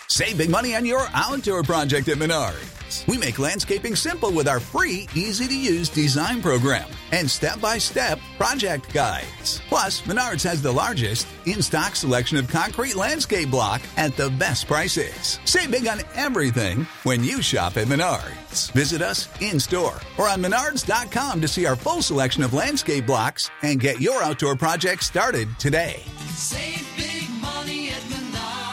Save big money on your outdoor project at Menards. We make landscaping simple with our free, easy-to-use design program and step-by-step project guides. Plus, Menards has the largest in-stock selection of concrete landscape block at the best prices. Save big on everything when you shop at Menards. Visit us in-store or on Menards.com to see our full selection of landscape blocks and get your outdoor project started today. Save big money at Menards.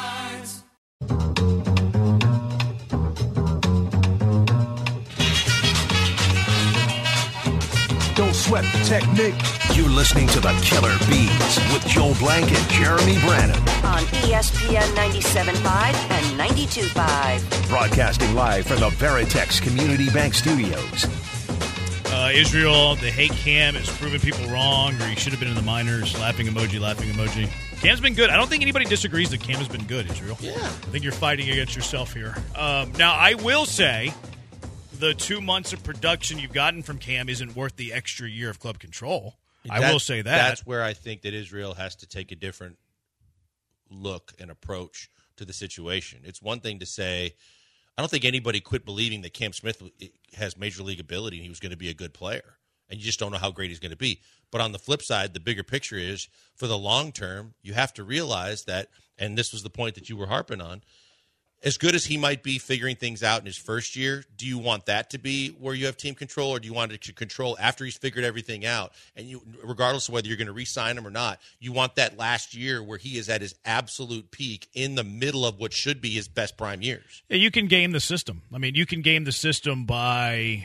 Don't sweat the technique. You're listening to the Killer Bees with Joe Blank and Jeremy Brannon on ESPN 97.5 and 92.5. Broadcasting live from the Veritex Community Bank Studios. Israel, the hate Cam is proving people wrong, or he should have been in the minors. Laughing emoji, laughing emoji. Cam's been good. I don't think anybody disagrees that Cam has been good, Israel. Yeah. I think you're fighting against yourself here. Now, I will say the 2 months of production you've gotten from Cam isn't worth the extra year of club control. I will say that. That's where I think that Israel has to take a different look and approach to the situation. It's one thing to say, I don't think anybody quit believing that Cam Smith has major league ability and he was going to be a good player. And you just don't know how great he's going to be. But on the flip side, the bigger picture is for the long term, you have to realize that, and this was the point that you were harping on, as good as he might be figuring things out in his first year, do you want that to be where you have team control, or do you want it to control after he's figured everything out? And you, regardless of whether you're going to re-sign him or not, you want that last year where he is at his absolute peak in the middle of what should be his best prime years. Yeah, you can game the system. I mean, you can game the system by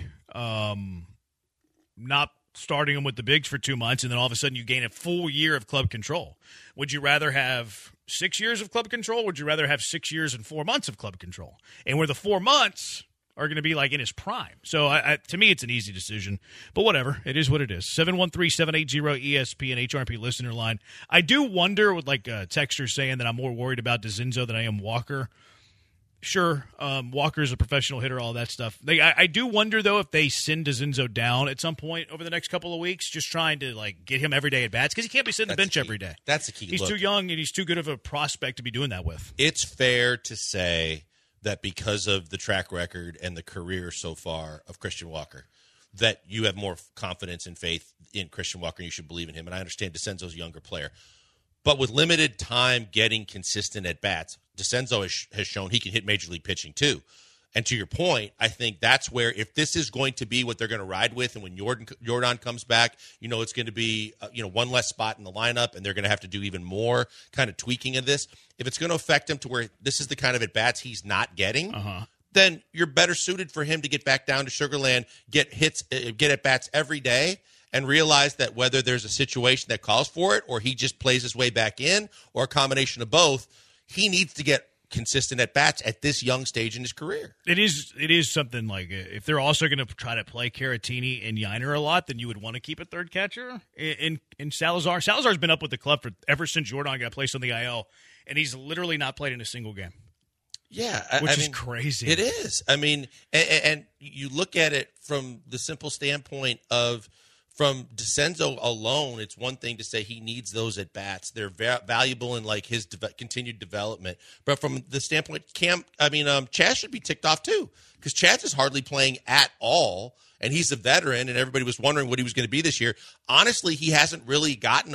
not starting him with the bigs for 2 months, and then all of a sudden you gain a full year of club control. Would you rather have 6 years of club control? Or would you rather have 6 years and 4 months of club control? And where the 4 months are going to be like in his prime. So to me, it's an easy decision. But whatever, it is what it is. 713-780-ESPN HRP listener line. I do wonder with like a texter saying that I'm more worried about DeCinzo than I am Walker. Sure, Walker's a professional hitter, all that stuff. I do wonder, though, if they send DeCinzo down at some point over the next couple of weeks, just trying to like get him every day at bats, because he can't be sitting on the bench every day. That's the key. He's too young, and he's too good of a prospect to be doing that with. It's fair to say that because of the track record and the career so far of Christian Walker, that you have more confidence and faith in Christian Walker, and you should believe in him. And I understand DeCinzo's a younger player. But with limited time getting consistent at-bats, DeCinzo has shown he can hit major league pitching too. And to your point, I think that's where, if this is going to be what they're going to ride with, and when Jordan comes back, it's going to be one less spot in the lineup, and they're going to have to do even more kind of tweaking of this. If it's going to affect him to where this is the kind of at-bats he's not getting, then you're better suited for him to get back down to Sugar Land, get at-bats every day, and realize that whether there's a situation that calls for it, or he just plays his way back in, or a combination of both, he needs to get consistent at-bats at this young stage in his career. It is something like, if they're also going to try to play Caratini and Yiner a lot, then you would want to keep a third catcher in Salazar. Salazar's been up with the club ever since Jordan got placed on the IL, and he's literally not played in a single game. Yeah. Which is crazy. It is. I mean, and you look at it from the simple standpoint of, from DeCinzo alone, it's one thing to say he needs those at-bats. They're valuable in like his continued development. But from the standpoint, Chaz should be ticked off too, because Chaz is hardly playing at all, and he's a veteran, and everybody was wondering what he was going to be this year. Honestly, he hasn't really gotten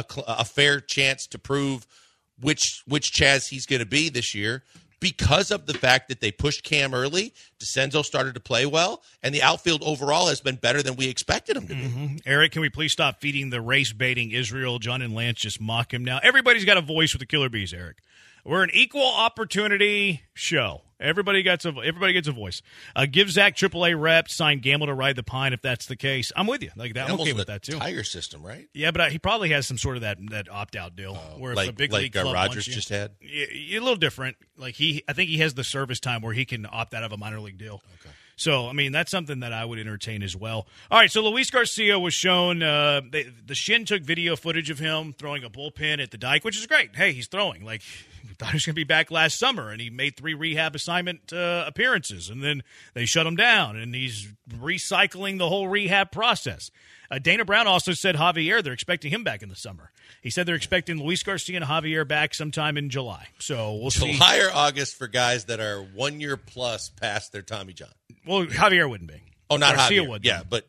a fair chance to prove which Chaz he's going to be this year, because of the fact that they pushed Cam early. DeCinzo started to play well, and the outfield overall has been better than we expected him to be. Eric, can we please stop feeding the race-baiting Israel? John and Lance just mock him now. Everybody's got a voice with the Killer Bees, Eric. We're an equal opportunity show. Everybody gets a voice. Give Zach AAA rep, sign Gamble to ride the pine if that's the case. I'm with you. Like that, I'm okay with that too. Tiger system, right? Yeah, but he probably has some sort of that opt-out deal where if a big league club Rogers wants you, just had. A little different. Like I think he has the service time where he can opt out of a minor league deal. Okay. So, I mean, that's something that I would entertain as well. All right, so Luis Garcia was shown. The Shin took video footage of him throwing a bullpen at the Dike, which is great. Hey, he's throwing. Like, we thought he was going to be back last summer, and he made 3 rehab assignment appearances, and then they shut him down, and he's recycling the whole rehab process. Dana Brown also said Javier, they're expecting him back in the summer. He said they're expecting Luis Garcia and Javier back sometime in July. So we'll see. July or August for guys that are 1 year plus past their Tommy John. Well, Javier wouldn't be. Oh, not Garcia Javier. would. Yeah, but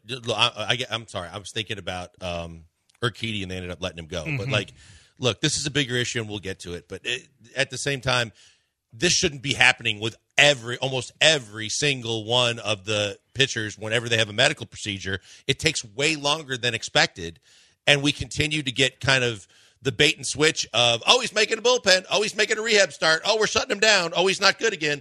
I'm sorry. I was thinking about Urquidy, and they ended up letting him go. But, look, this is a bigger issue, and we'll get to it. But at the same time, this shouldn't be happening with almost every single one of the pitchers whenever they have a medical procedure. It takes way longer than expected, and we continue to get kind of the bait and switch of, oh, he's making a bullpen. Oh, he's making a rehab start. Oh, we're shutting him down. Oh, he's not good again.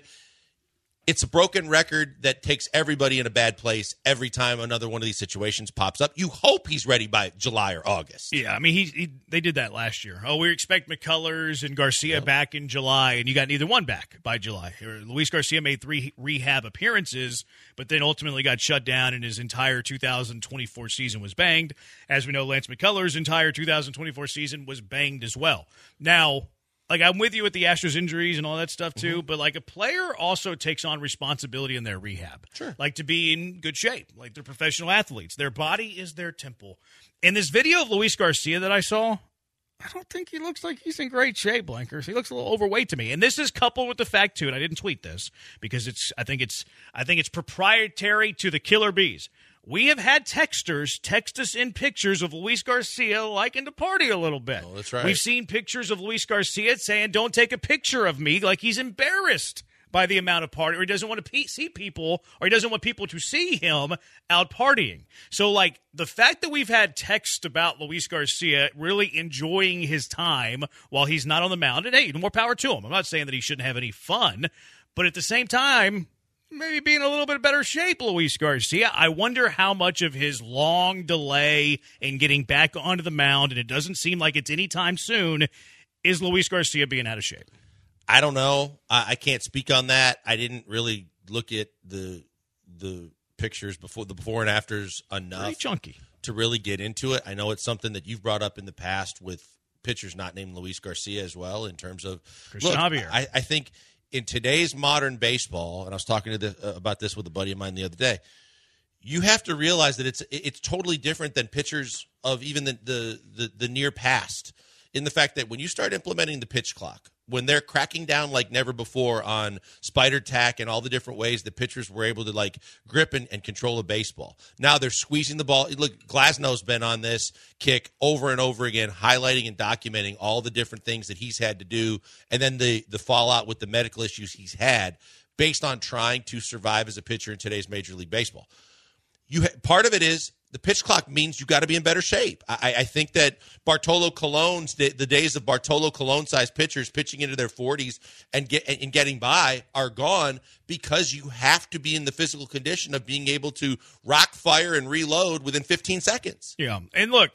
It's a broken record that takes everybody in a bad place every time another one of these situations pops up. You hope he's ready by July or August. Yeah, I mean, they did that last year. Oh, we expect McCullers and Garcia back in July, and you got neither one back by July. Luis Garcia made 3 rehab appearances, but then ultimately got shut down, and his entire 2024 season was banged. As we know, Lance McCullers' entire 2024 season was banged as well. Now, like, I'm with you with the Astros injuries and all that stuff, too, but, like, a player also takes on responsibility in their rehab. Sure. Like, to be in good shape. Like, they're professional athletes. Their body is their temple. In this video of Luis Garcia that I saw, I don't think he looks like he's in great shape, Blankers. He looks a little overweight to me. And this is coupled with the fact, too, and I didn't tweet this because I think it's proprietary to the Killer Bees. We have had texters text us in pictures of Luis Garcia liking to party a little bit. Oh, that's right. We've seen pictures of Luis Garcia saying, don't take a picture of me, like he's embarrassed by the amount of party, or he doesn't want to see people, or he doesn't want people to see him out partying. So, like, the fact that we've had text about Luis Garcia really enjoying his time while he's not on the mound, and hey, more power to him. I'm not saying that he shouldn't have any fun, but at the same time, maybe be in a little bit better shape, Luis Garcia. I wonder how much of his long delay in getting back onto the mound, and it doesn't seem like it's anytime soon, is Luis Garcia being out of shape. I don't know. I can't speak on that. I didn't really look at the pictures before and afters enough Pretty chunky to really get into it. I know it's something that you've brought up in the past with pitchers not named Luis Garcia as well, in terms of Christian Javier. I think in today's modern baseball, and I was talking about this with a buddy of mine the other day, you have to realize that it's totally different than pitchers of even the near past, in the fact that when you start implementing the pitch clock, when they're cracking down like never before on spider tack and all the different ways that pitchers were able to like grip and control a baseball. Now they're squeezing the ball. Look, Glasnow's been on this kick over and over again, highlighting and documenting all the different things that he's had to do, and then the fallout with the medical issues he's had based on trying to survive as a pitcher in today's Major League Baseball. Part of it is the pitch clock means you got to be in better shape. I think that Bartolo Colon's, the days of Bartolo Colon-sized pitchers pitching into their 40s and getting by are gone, because you have to be in the physical condition of being able to rock, fire, and reload within 15 seconds. Yeah, and look,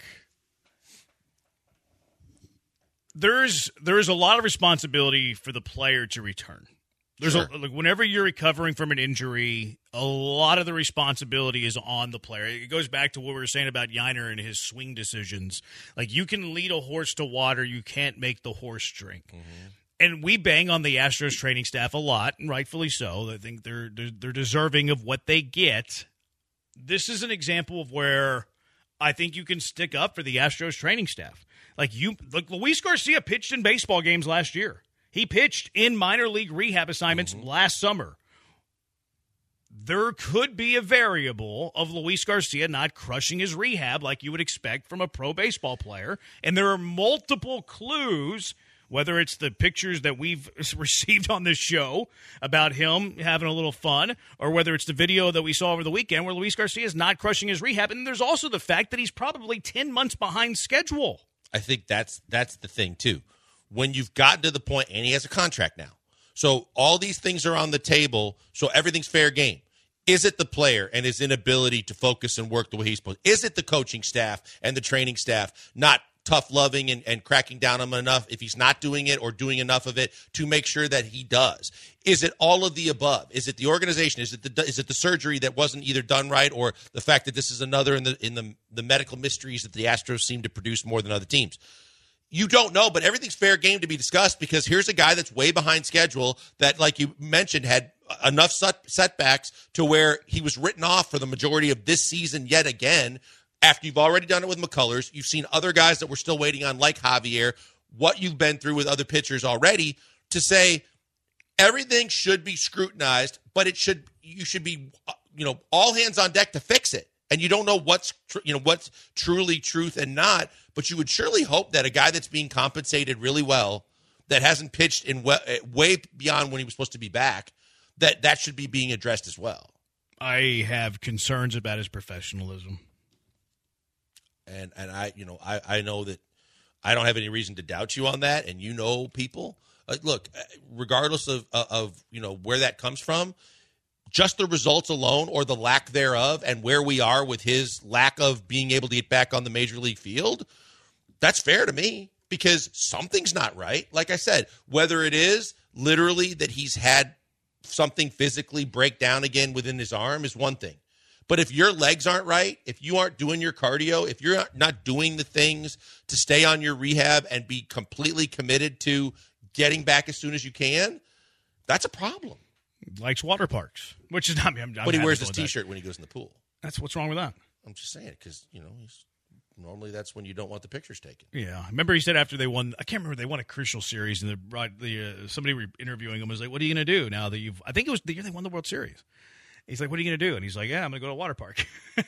there's a lot of responsibility for the player to return. Whenever you're recovering from an injury, a lot of the responsibility is on the player. It goes back to what we were saying about Yiner and his swing decisions. Like, you can lead a horse to water, you can't make the horse drink. Mm-hmm. And we bang on the Astros training staff a lot, and rightfully so. I think they're deserving of what they get. This is an example of where I think you can stick up for the Astros training staff. Like Luis Garcia pitched in baseball games last year. He pitched in minor league rehab assignments last summer. There could be a variable of Luis Garcia not crushing his rehab like you would expect from a pro baseball player. And there are multiple clues, whether it's the pictures that we've received on this show about him having a little fun, or whether it's the video that we saw over the weekend where Luis Garcia is not crushing his rehab. And there's also the fact that he's probably 10 months behind schedule. I think that's the thing, too. When you've gotten to the point, and he has a contract now, so all these things are on the table, so everything's fair game. Is it the player and his inability to focus and work the way he's supposed to? Is it the coaching staff and the training staff not tough-loving and cracking down on him enough if he's not doing it, or doing enough of it to make sure that he does? Is it all of the above? Is it the organization? Is it the surgery that wasn't either done right, or the fact that this is another in the medical mysteries that the Astros seem to produce more than other teams? You don't know, but everything's fair game to be discussed, because here's a guy that's way behind schedule that, like you mentioned, had enough setbacks to where he was written off for the majority of this season yet again. after you've already done it with McCullers, you've seen other guys that we're still waiting on, like Javier, what you've been through with other pitchers already, to say everything should be scrutinized, but you should be, all hands on deck to fix it. And you don't know what's truly truth and not, but you would surely hope that a guy that's being compensated really well, that hasn't pitched in way beyond when he was supposed to be back, that should be being addressed as well. I have concerns about his professionalism. And I know that I don't have any reason to doubt you on that, and people. Look, regardless of where that comes from, just the results alone or the lack thereof and where we are with his lack of being able to get back on the major league field, that's fair to me because something's not right. Like I said, whether it is literally that he's had something physically break down again within his arm is one thing. But if your legs aren't right, if you aren't doing your cardio, if you're not doing the things to stay on your rehab and be completely committed to getting back as soon as you can, that's a problem. Likes water parks, which is not me. But he wears his T-shirt when he goes in the pool. That's what's wrong with that. I'm just saying because normally that's when you don't want the pictures taken. Yeah, remember he said after they won, I can't remember, they won a crucial series, and somebody interviewing him was like, "What are you going to do now that you've?" I think it was the year they won the World Series. He's like, "What are you going to do?" And he's like, "Yeah, I'm going to go to a water park."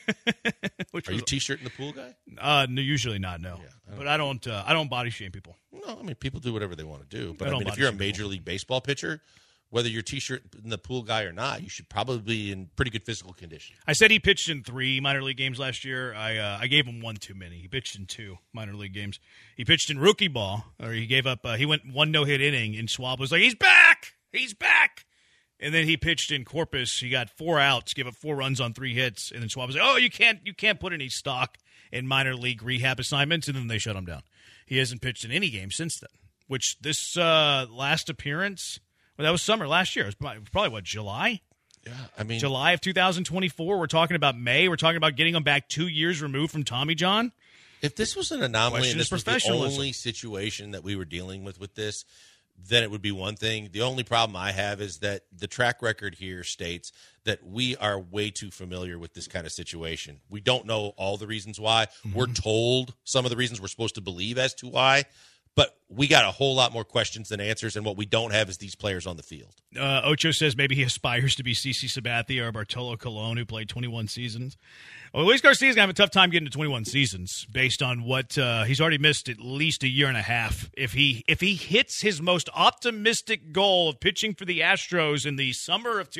Are you T-shirt in the pool guy? No, usually not. No, Yeah, but I don't body shame people. No, I mean people do whatever they want to do. But I if you're a Major League Baseball pitcher, whether you're T-shirt in the pool guy or not, you should probably be in pretty good physical condition. I said he pitched in 3 minor league games last year. I gave him 1 too many. He pitched in 2 minor league games. He pitched in rookie ball, or he gave up. He went 1 no-hit inning, and Schwab was like, "He's back! He's back!" And then he pitched in Corpus. He got 4 outs, gave up 4 runs on 3 hits, and then Schwab was like, "Oh, you can't put any stock in minor league rehab assignments," and then they shut him down. He hasn't pitched in any game since then. Which this last appearance. Well, that was summer last year. It was probably July? Yeah, I mean, July of 2024. We're talking about May. We're talking about getting him back 2 years removed from Tommy John. If this was an anomaly and this was the professionalism. only situation that we were dealing with this, then it would be one thing. The only problem I have is that the track record here states that we are way too familiar with this kind of situation. We don't know all the reasons why. Mm-hmm. We're told some of the reasons we're supposed to believe as to why. But we got a whole lot more questions than answers, and what we don't have is these players on the field. Ocho says maybe he aspires to be CC Sabathia or Bartolo Colon, who played 21 seasons. Well, Luis Garcia's going to have a tough time getting to 21 seasons based on what he's already missed at least a year and a half. If he hits his most optimistic goal of pitching for the Astros in the summer of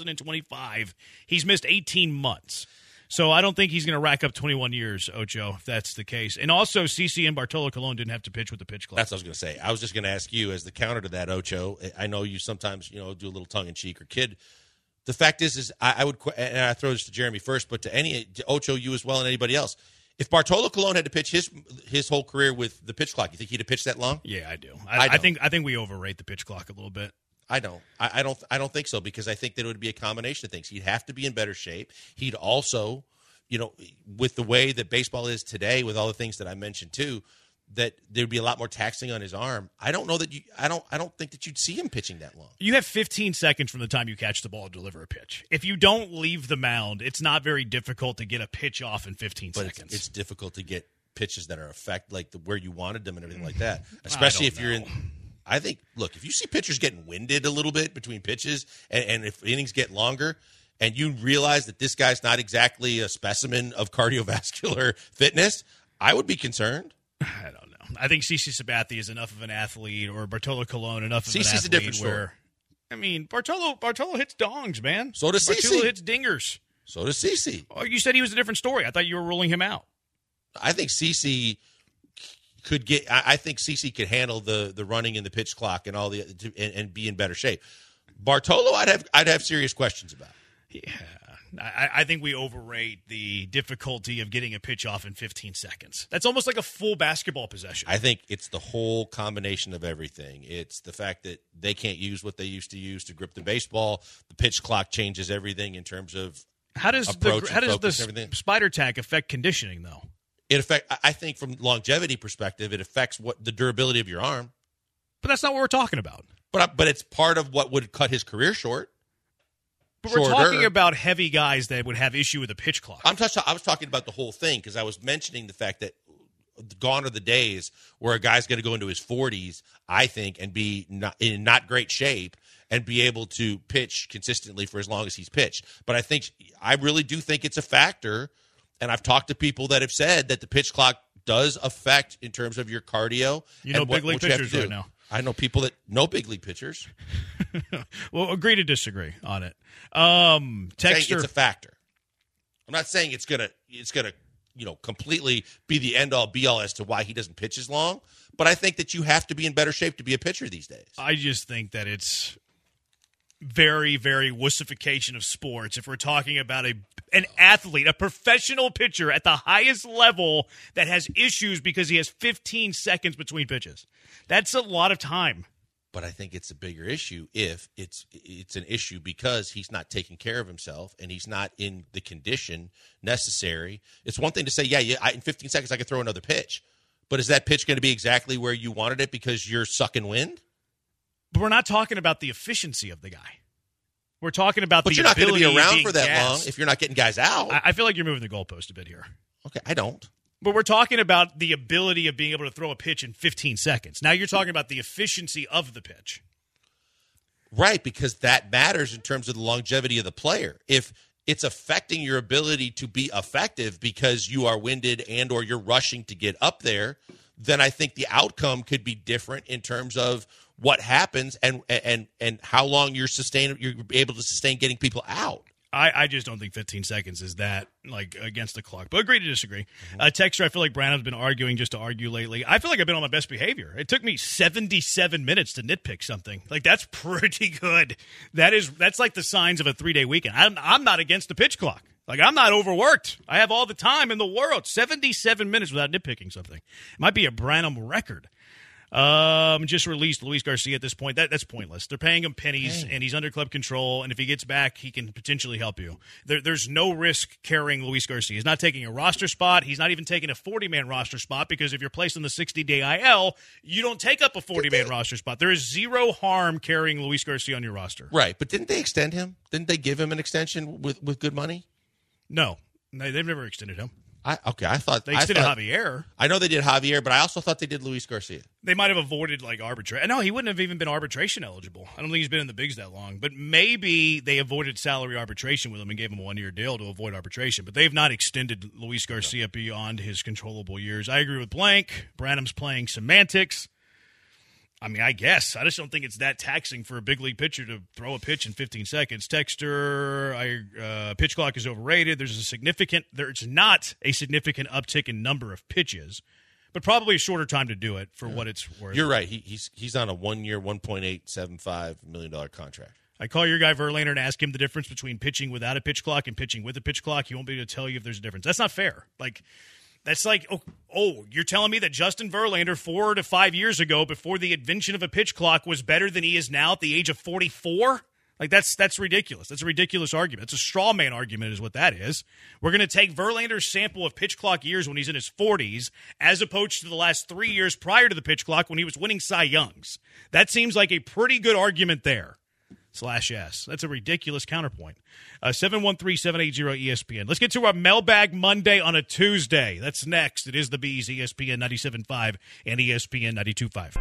2025, he's missed 18 months. So I don't think he's going to rack up 21 years, Ocho, if that's the case. And also, CC and Bartolo Colon didn't have to pitch with the pitch clock. That's what I was going to say. I was just going to ask you, as the counter to that, Ocho, I know you sometimes do a little tongue-in-cheek or kid. The fact is I would, and I throw this to Jeremy first, but to Ocho, you as well, and anybody else. If Bartolo Colon had to pitch his whole career with the pitch clock, you think he'd have pitched that long? Yeah, I do. I think we overrate the pitch clock a little bit. I don't. I don't think so, because I think that it would be a combination of things. He'd have to be in better shape. He'd also, with the way that baseball is today, with all the things that I mentioned too, that there'd be a lot more taxing on his arm. I don't know that I don't think that you'd see him pitching that long. You have 15 seconds from the time you catch the ball to deliver a pitch. If you don't leave the mound, it's not very difficult to get a pitch off in 15 seconds. It's difficult to get pitches that are where you wanted them and everything like that. Especially if you're in. I think, look, if you see pitchers getting winded a little bit between pitches and if innings get longer and you realize that this guy's not exactly a specimen of cardiovascular fitness, I would be concerned. I don't know. I think CC Sabathia is enough of an athlete, or Bartolo Colon enough of an athlete. CC's a different story. I mean, Bartolo hits dongs, man. So does CC. Bartolo hits dingers. So does CC. Oh, you said he was a different story. I thought you were ruling him out. I think CC could get. I think CC could handle the running and the pitch clock and all and be in better shape. Bartolo, I'd have serious questions about. Yeah, I think we overrate the difficulty of getting a pitch off in 15 seconds. That's almost like a full basketball possession. I think it's the whole combination of everything. It's the fact that they can't use what they used to use to grip the baseball. The pitch clock changes everything in terms of how does the spider tack affect conditioning, though? I think from longevity perspective, it affects the durability of your arm. But that's not what we're talking about. But it's part of what would cut his career short. But we're talking about heavy guys that would have issue with a pitch clock. I was talking about the whole thing because I was mentioning the fact that gone are the days where a guy's going to go into his 40s, I think, and be in not great shape and be able to pitch consistently for as long as he's pitched. But I really do think it's a factor, and I've talked to people that have said that the pitch clock does affect in terms of your cardio. You know, big league pitchers right now. I know people that know big league pitchers. Well, agree to disagree on it. Texter, it's a factor. I'm not saying it's gonna completely be the end all be all as to why he doesn't pitch as long. But I think that you have to be in better shape to be a pitcher these days. I just think that it's very, very wussification of sports. If we're talking about an athlete, a professional pitcher at the highest level that has issues because he has 15 seconds between pitches, that's a lot of time. But I think it's a bigger issue if it's an issue because he's not taking care of himself and he's not in the condition necessary. It's one thing to say, in 15 seconds I can throw another pitch. But is that pitch going to be exactly where you wanted it because you're sucking wind? But we're not talking about the efficiency of the guy. We're talking about the ability. But you're not going to be around for that gassed. long if you're not getting guys out. I feel like you're moving the goalpost a bit here. Okay, I don't. But we're talking about the ability of being able to throw a pitch in 15 seconds. Now you're talking about the efficiency of the pitch. Right, because that matters in terms of the longevity of the player. If it's affecting your ability to be effective because you are winded and or you're rushing to get up there, then I think the outcome could be different in terms of what happens and how long you're able to sustain getting people out. I just don't think 15 seconds is that, against the clock. But agree to disagree. Texter, I feel like Branham's been arguing just to argue lately. I feel like I've been on my best behavior. It took me 77 minutes to nitpick something. That's pretty good. That's like the signs of a 3-day weekend. I'm not against the pitch clock. I'm not overworked. I have all the time in the world. 77 minutes without nitpicking something. It might be a Branham record. Just released Luis Garcia at this point. That's pointless. They're paying him pennies, and he's under club control, and if he gets back, he can potentially help you. There's no risk carrying Luis Garcia. He's not taking a roster spot. He's not even taking a 40-man roster spot because if you're placed on the 60-day IL, you don't take up a 40-man roster spot. There is zero harm carrying Luis Garcia on your roster. Right, but didn't they extend him? Didn't they give him an extension with good money? No, they've never extended him. I thought they extended Javier. I know they did Javier, but I also thought they did Luis Garcia. They might have avoided arbitration. No, he wouldn't have even been arbitration eligible. I don't think he's been in the bigs that long. But maybe they avoided salary arbitration with him and gave him a 1-year deal to avoid arbitration. But they've not extended Luis Garcia beyond his controllable years. I agree with Blank. Branham's playing semantics. I mean, I guess. I just don't think it's that taxing for a big league pitcher to throw a pitch in 15 seconds. Texter, pitch clock is overrated. There's not a significant uptick in number of pitches, but probably a shorter time to do it for what it's worth. You're right. He's on a 1-year, $1.875 million contract. I call your guy Verlander and ask him the difference between pitching without a pitch clock and pitching with a pitch clock. He won't be able to tell you if there's a difference. That's not fair. That's you're telling me that Justin Verlander 4 to 5 years ago, before the invention of a pitch clock, was better than he is now at the age of 44? That's ridiculous. That's a ridiculous argument. It's a straw man argument is what that is. We're going to take Verlander's sample of pitch clock years when he's in his 40s as opposed to the last 3 years prior to the pitch clock when he was winning Cy Youngs. That seems like a pretty good argument there. /S. That's a ridiculous counterpoint. 713-780-ESPN. Let's get to our Mailbag Monday on a Tuesday. That's next. It is the Bees, ESPN 97.5 and ESPN 92.5.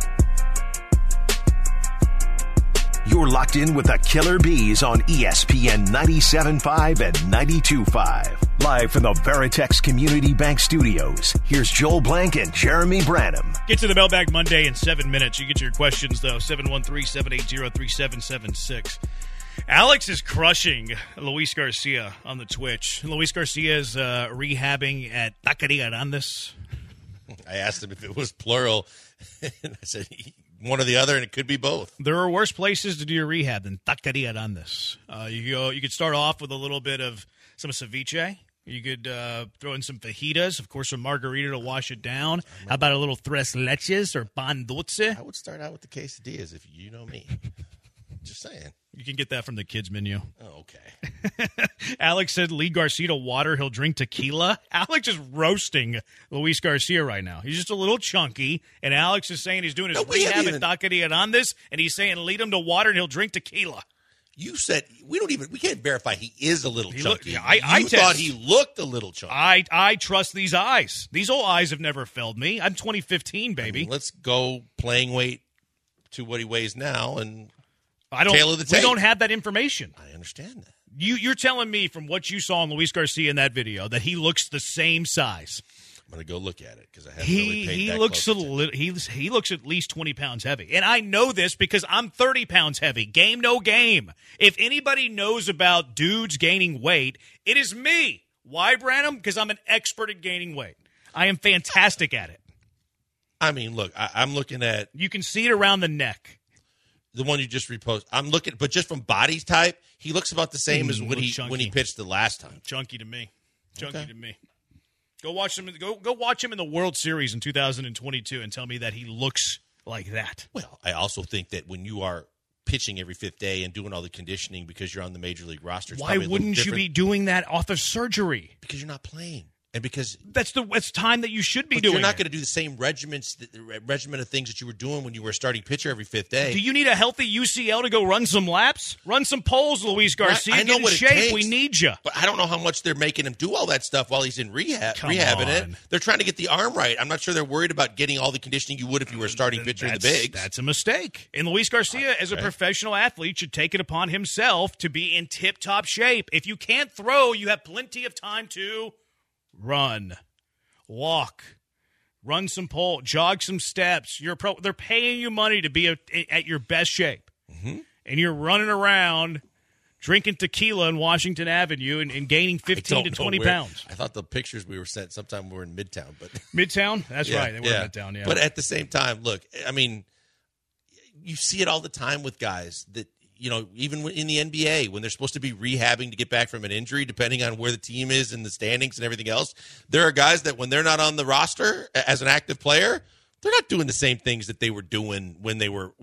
You're locked in with the Killer Bees on ESPN 97.5 and 92.5. Live from the Veritex Community Bank Studios, here's Joel Blank and Jeremy Branham. Get to the Mailbag Monday in 7 minutes. You get your questions, though, 713-780-3776. Alex is crushing Luis Garcia on the Twitch. Luis Garcia is rehabbing at Taqueria Arandas. I asked him if it was plural, and I said one or the other, and it could be both. There are worse places to do your rehab than Taqueria Arandas. You could start off with a little bit of some ceviche. You could throw in some fajitas, of course, some margarita to wash it down. How about a little tres leches or pan dulce? I would start out with the quesadillas if you know me. Just saying. You can get that from the kids' menu. Oh, okay. Alex said, lead Garcia to water. He'll drink tequila. Alex is roasting Luis Garcia right now. He's just a little chunky, and Alex is saying he's doing his rehab at Taqueria Arandas, and he's saying lead him to water and he'll drink tequila. You said we can't verify he is a little chunky. I thought he looked a little chunky. I trust these eyes. These old eyes have never failed me. I'm 2015, baby. I mean, let's go playing weight to what he weighs now and tailor the tape. We don't have that information. I understand that. You're telling me from what you saw in Luis Garcia in that video that he looks the same size. I'm going to go look at it because I haven't really paid that looks close attention. he looks at least 20 pounds heavy. And I know this because I'm 30 pounds heavy. Game, no game. If anybody knows about dudes gaining weight, it is me. Why, Branham? Because I'm an expert at gaining weight. I am fantastic at it. I mean, look, I'm looking at You can see it around the neck. the one you just reposted. I'm looking, but just from body type, he looks about the same as when he pitched the last time. Chunky to me. Chunky to me. Go watch him. Go watch him in the World Series in 2022 and tell me that he looks like that. Well, I also think that when you are pitching every fifth day and doing all the conditioning because you're on the major league roster, it's why probably a little wouldn't you different be doing that off of surgery? because you're not playing. And because That's time that you should be but doing. you're not it. going to do the same regimen of things that you were doing when you were a starting pitcher every fifth day. Do you need a healthy UCL to go run some laps? Run some poles, Luis Garcia. I know Get in what it shape. takes, We need you. But I don't know how much they're making him do all that stuff while he's in rehabbing it. on. They're trying to get the arm right. I'm not sure they're worried about getting all the conditioning you would if you were a starting pitcher in the bigs. That's a mistake. And Luis Garcia, as a professional athlete, should take it upon himself to be in tip-top shape. If you can't throw, you have plenty of time to run, walk, run some pole, jog some steps. You're a pro. They're paying you money to be at your best shape. Mm-hmm. And you're running around drinking tequila in Washington Avenue and gaining 15 to 20 pounds. I thought the pictures we were sent sometime we were in Midtown. But Midtown? That's yeah, right. They were in Midtown, yeah. But at the same time, look, I mean, you see it all the time with guys that, you know, even in the NBA, when they're supposed to be rehabbing to get back from an injury, depending on where the team is in the standings and everything else, there are guys that when they're not on the roster as an active player, they're not doing the same things that they were doing when they were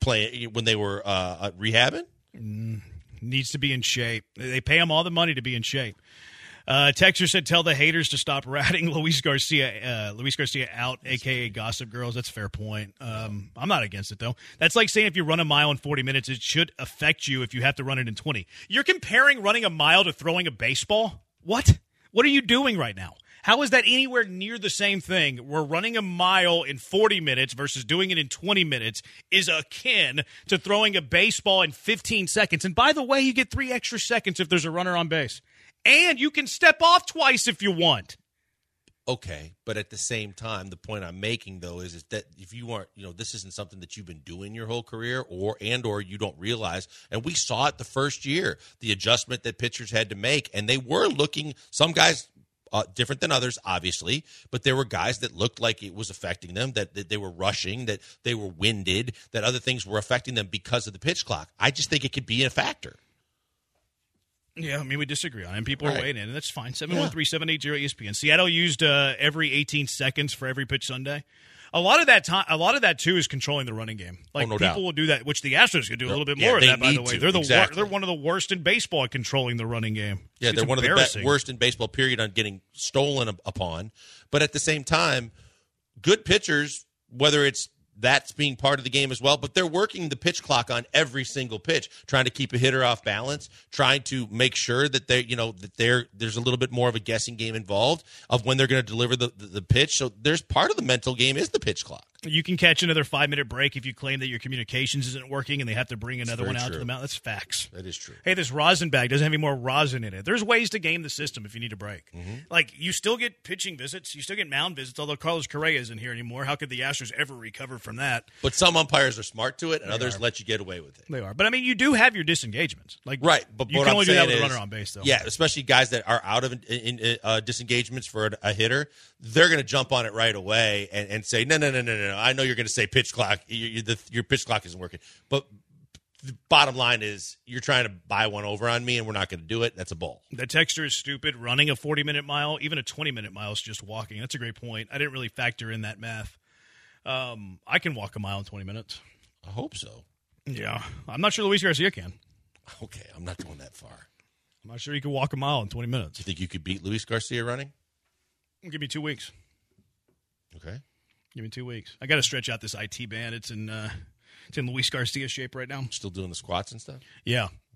rehabbing. Needs to be in shape. They pay him all the money to be in shape. Texter said, "Tell the haters to stop ratting Luis Garcia out, a.k.a. Gossip Girls." That's a fair point. I'm not against it, though. That's like saying if you run a mile in 40 minutes, it should affect you if you have to run it in 20. You're comparing running a mile to throwing a baseball? What? What are you doing right now? How is that anywhere near the same thing? We're running a mile in 40 minutes versus doing it in 20 minutes is akin to throwing a baseball in 15 seconds. And by the way, you get 3 extra seconds if there's a runner on base. And you can step off twice if you want. Okay, but at the same time, the point I'm making, though, is that if you aren't, this isn't something that you've been doing your whole career or you don't realize, and we saw it the first year, the adjustment that pitchers had to make, and they were looking, some guys different than others, obviously, but there were guys that looked like it was affecting them, that they were rushing, that they were winded, that other things were affecting them because of the pitch clock. I just think it could be a factor. Yeah, I mean, we disagree on it, and people are weighing in, and that's fine. 713-780-ESPN. Seattle used every 18 seconds for every pitch Sunday. A lot of that too is controlling the running game. Like people will do that, which the Astros could do a little bit more of that. By the way, they're one of the worst in baseball at controlling the running game. Yeah, they're one of the worst in baseball. Period on getting stolen upon. But at the same time, good pitchers, whether that's being part of the game as well, but they're working the pitch clock on every single pitch, trying to keep a hitter off balance, trying to make sure that there's a little bit more of a guessing game involved of when they're going to deliver the pitch. So there's part of the mental game is the pitch clock. You can catch another 5-minute break if you claim that your communications isn't working and they have to bring another one out to the mound. That's facts. That is true. Hey, this rosin bag doesn't have any more rosin in it. There's ways to game the system if you need a break. Mm-hmm. Like, you still get pitching visits. You still get mound visits, although Carlos Correa isn't here anymore. How could the Astros ever recover from that? But some umpires are smart to it, and others let you get away with it. They are. But, I mean, you do have your disengagements. Like, right. But you can only do that with a runner on base, though. Yeah, especially guys that are out of disengagements for a hitter. They're going to jump on it right away and say, no. I know you're going to say pitch clock. Your pitch clock isn't working. But the bottom line is you're trying to buy one over on me, and we're not going to do it. That's a bull. The texter is stupid. Running a 40-minute mile, even a 20-minute mile is just walking. That's a great point. I didn't really factor in that math. I can walk a mile in 20 minutes. I hope so. Yeah. I'm not sure Luis Garcia can. Okay, I'm not going that far. I'm not sure he can walk a mile in 20 minutes. You think you could beat Luis Garcia running? Give me 2 weeks. Okay. Give me 2 weeks. I got to stretch out this IT band. It's in Luis Garcia shape right now. Still doing the squats and stuff? Yeah.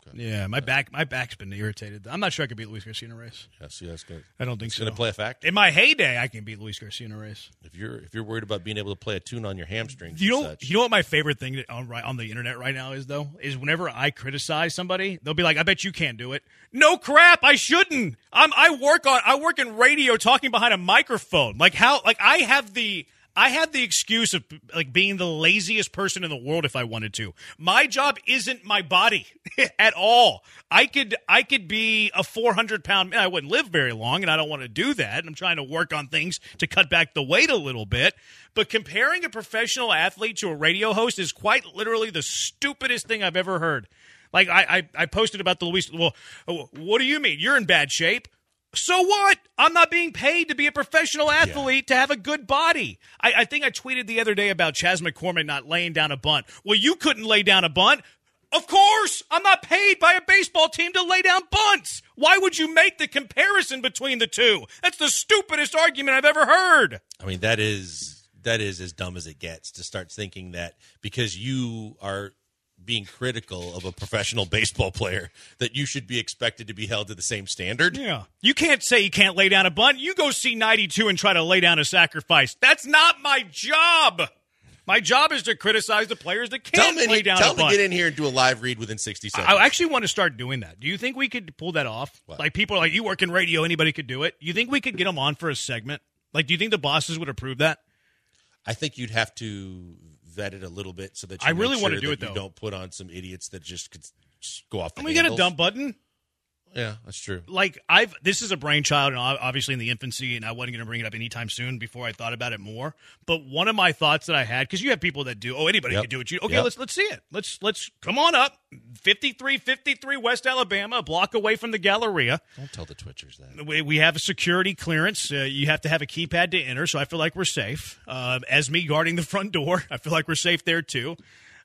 Yeah, my back's been irritated. I'm not sure I could beat Luis Garcia in a race. Yeah, see, that's good. I don't think It's so. going to play a factor. In my heyday, I can beat Luis Garcia in a race. If you're worried about being able to play a tune on your hamstrings, You and know, such, you know what my favorite thing on the internet right now is, though? Is whenever I criticize somebody, they'll be like, I bet you can't do it. No crap, I shouldn't. I work in radio talking behind a microphone. I have the excuse of like being the laziest person in the world if I wanted to. My job isn't my body at all. I could be a 400-pound man. I wouldn't live very long, and I don't want to do that. And I'm trying to work on things to cut back the weight a little bit. But comparing a professional athlete to a radio host is quite literally the stupidest thing I've ever heard. Like I posted about the Luis. Well, what do you mean? You're in bad shape. So what? I'm not being paid to be a professional athlete to have a good body. I think I tweeted the other day about Chas McCormick not laying down a bunt. Well, you couldn't lay down a bunt. Of course. I'm not paid by a baseball team to lay down bunts. Why would you make the comparison between the two? That's the stupidest argument I've ever heard. I mean, that is as dumb as it gets to start thinking that because you are being critical of a professional baseball player that you should be expected to be held to the same standard. Yeah. You can't say you can't lay down a bunt. You go see 92 and try to lay down a sacrifice. That's not my job. My job is to criticize the players that can't lay down a bunt. Tell him to get in here and do a live read within 60 seconds. I actually want to start doing that. Do you think we could pull that off? What? Like people are like, you work in radio, anybody could do it. You think we could get them on for a segment? Like, do you think the bosses would approve that? I think you'd have to vet it a little bit so that I really want to do that it, though. You don't put on some idiots that just could go off the And we got a handles. dumb button. Yeah, that's true. Like this is a brainchild, and obviously in the infancy, and I wasn't going to bring it up anytime soon. Before I thought about it more, but one of my thoughts that I had, because you have people that do, anybody can do it. Okay, let's see it. Let's come on up. 5353 West Alabama, a block away from the Galleria. Don't tell the Twitchers that. We have a security clearance. You have to have a keypad to enter, so I feel like we're safe. As me guarding the front door, I feel like we're safe there too.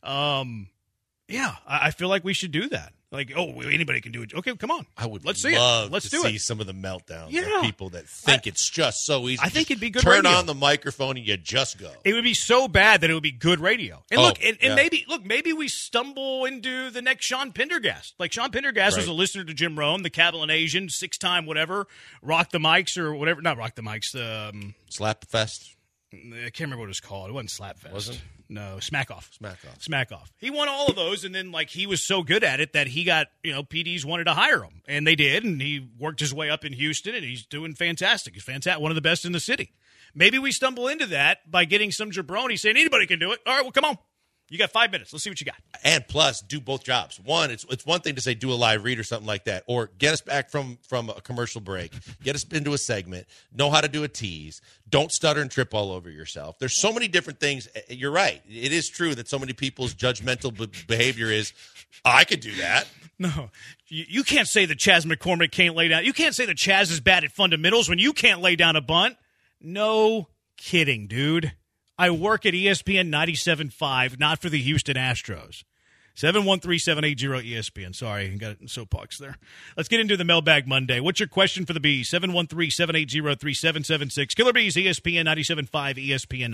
I feel like we should do that. Like, anybody can do it. Okay, come on. I would Let's see love it. Let's to do see it. some of the meltdowns Yeah. of people that think it's just so easy. I think it'd be good Turn radio. on the microphone and you just go. It would be so bad that it would be good radio. And Yeah. maybe we stumble into the next Sean Pendergast. Like Sean Pendergast was a listener to Jim Rome, the Catalan Asian, 6-time whatever, Rock the Mics or whatever. Not Rock the Mics. Slapfest. I can't remember what it was called. It wasn't Slapfest. Wasn't? No, Smack Off. Smack Off. He won all of those, and then he was so good at it that he got PDs wanted to hire him, and they did, and he worked his way up in Houston, and he's doing fantastic. He's fantastic, one of the best in the city. Maybe we stumble into that by getting some jabroni saying anybody can do it. All right, well, come on. You got 5 minutes. Let's see what you got. And plus, do both jobs. One, it's one thing to say do a live read or something like that, or get us back from a commercial break, get us into a segment, know how to do a tease, don't stutter and trip all over yourself. There's so many different things. You're right. It is true that so many people's judgmental behavior is, I could do that. No, you can't say that Chas McCormick can't lay down. You can't say that Chas is bad at fundamentals when you can't lay down a bunt. No kidding, dude. I work at ESPN 97.5, not for the Houston Astros. 713-780-ESPN. Sorry, got it in soapbox there. Let's get into the Mailbag Monday. What's your question for the Bees? 713-780-3776. Killer Bees, ESPN 97.5, ESPN